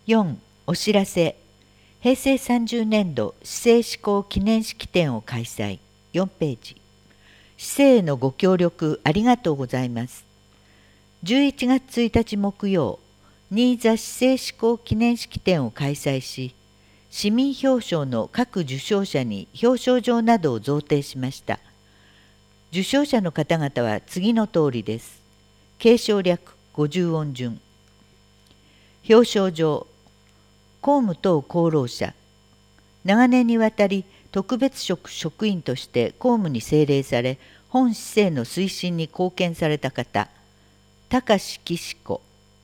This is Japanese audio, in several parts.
4. お知らせ。平成30年度市政施行記念式典を開催。4ページ。市政へのご協力ありがとうございます。11月1日木曜、新座市政施行記念式典を開催し、市民表彰の各受賞者に表彰状などを贈呈しました。受賞者の方々は次の通りです。継承略50音順。表彰状。公務等功労者。長年にわたり特別職職員として公務に精励され、本市政の推進に貢献された方。高志岸子。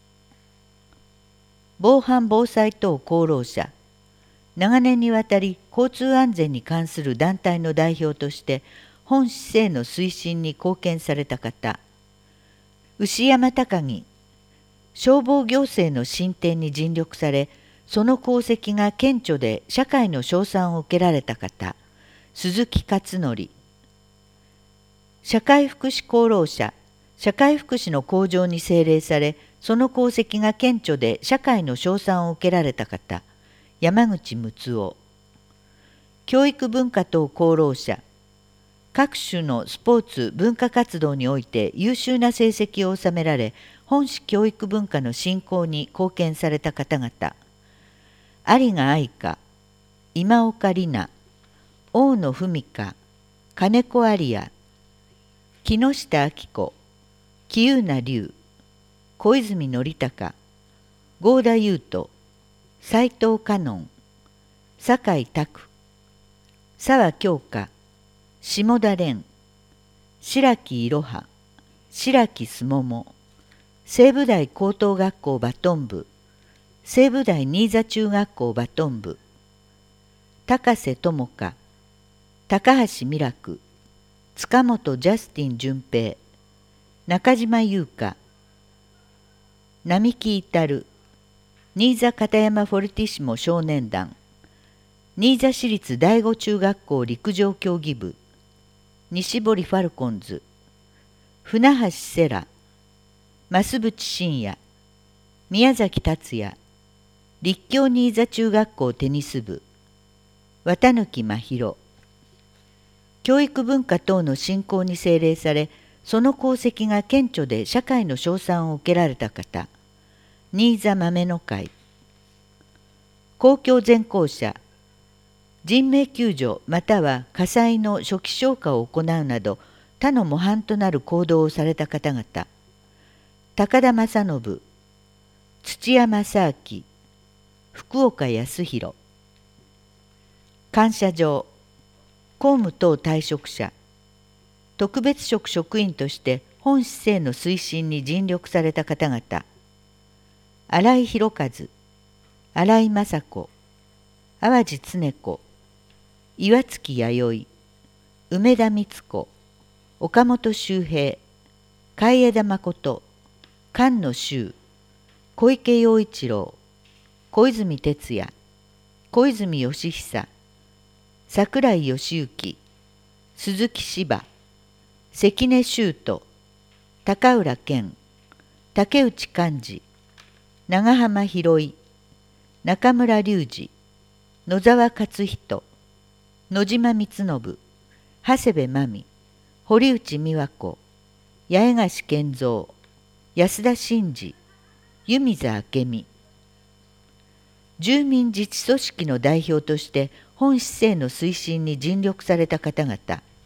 防犯防災等功労者。長年にわたり交通安全に関する団体の代表として本市政の推進に貢献された方。牛山隆義。消防行政の進展に尽力され、その功績が顕著で社会の称賛を受けられた方。鈴木勝則。社会福祉功労者。社会福祉の向上に精励され、その功績が顕著で社会の称賛を受けられた方。山口睦夫。教育文化等功労者。各種のスポーツ文化活動において優秀な成績を収められ、本市教育文化の振興に貢献された方々。有賀愛香、今岡里奈、大野文香、金子有也、木下明子、喜友名龍、小泉則孝、合田優斗、斉藤香音、酒井拓、澤京香、下田蓮、白木いろは、白木すもも、西武大高等学校バトン部、西武大新座中学校バトン部、高瀬智香、高橋美楽、塚本ジャスティン純平、中島優香、並木至、新座片山フォルティシモ少年団、新座市立第五中学校陸上競技部、西堀ファルコンズ、船橋セラ、増渕真也、宮崎達也、立教新座中学校テニス部、綿貫真宙。教育文化等の振興に精励され、その功績が顕著で社会の称賛を受けられた方。新座豆の会。公共全校舎。人命救助または火災の初期消火を行うなど他の模範となる行動をされた方々。高田正信、土屋正明、福岡康弘。感謝状。公務等退職者。特別職職員として本市政の推進に尽力された方々。新井博和、新井雅子、淡路常子、岩月弥生、梅田光子、岡本周平、海江田誠、菅野修、小池洋一郎、小泉哲也、小泉義久、櫻井義行、鈴木芝、関根修斗、高浦健、竹内寛治、長浜博井、中村隆二、野沢勝人、野島光信、長谷部真美、堀内美和子、八重樫健三、安田真二、湯水明美。住民自治組織の代表として本市政の推進に尽力された方々。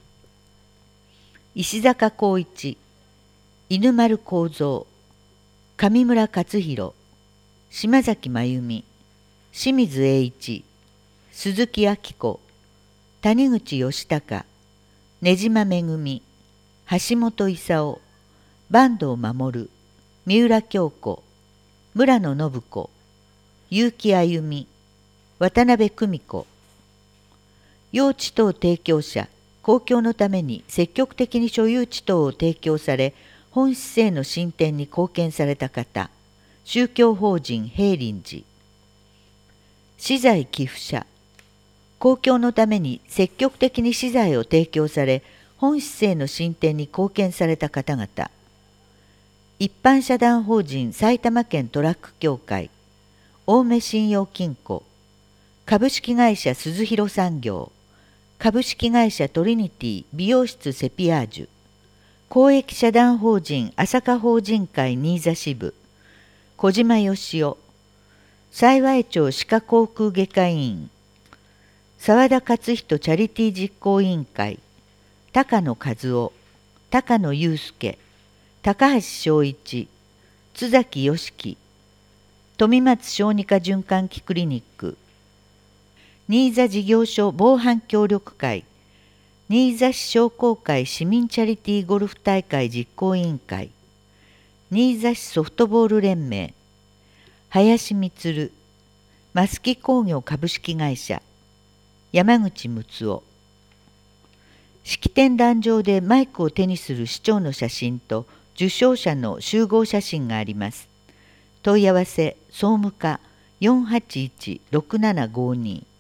石坂浩一、犬丸幸三、上村勝弘、島崎真由美、清水栄一、鈴木明子、谷口義孝、根島恵、橋本勲、坂東守、三浦京子、村野信子、結城あゆみ、渡辺久美子。用地等提供者、公共のために積極的に所有地等を提供され、本市政の進展に貢献された方、宗教法人平林寺。資材寄付者、公共のために積極的に資材を提供され、本市政の進展に貢献された方々。一般社団法人埼玉県トラック協会、 青梅信用金庫、株式会社鈴廣産業、株式会社トリニティ美容室セピアージュ、公益社団法人朝霞法人会新座支部、小島よしお、幸町歯科口腔外科医院、澤田勝人チャリティー実行委員会、高野和夫、高野祐介、高橋昭一、津崎良樹、富松小児科循環器クリニック、新座事業所防犯協力会、新座市商工会市民チャリティーゴルフ大会実行委員会、新座市ソフトボール連盟、林充、増木工業株式会社、山口睦夫。式典壇上でマイクを手にする市長の写真と受賞者の集合写真があります。問い合わせ総務課481-6752